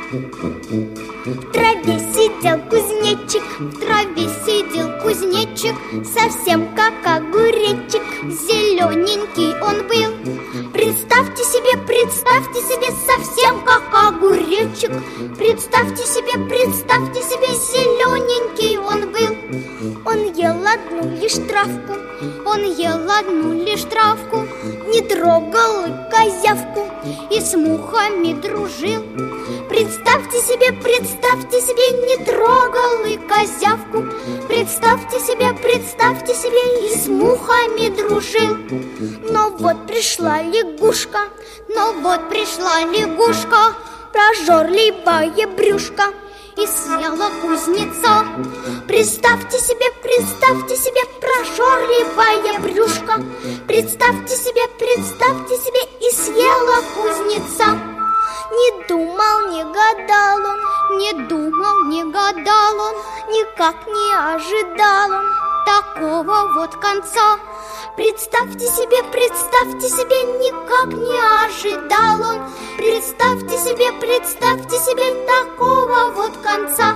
В траве сидел кузнечик, в траве сидел кузнечик, совсем как огуречек, зелененький он был. Представьте себе, совсем как огуречек. Представьте себе, зелененький он был. Он ел одну лишь травку, он ел одну лишь травку, не трогал и козявку, и с мухами дружил. Представьте себе, не трогал и козявку. Представьте себе, и с мухами дружил. Но вот пришла лягушка, прожорливая брюшка, и съела кузнеца. Представьте себе, прожорливая брюшка. Представьте себе, и съела кузнеца. Не думал, не гадал он, никак не ожидал он такого вот конца. Представьте себе, никак не ожидал он. Представьте себе такого вот конца.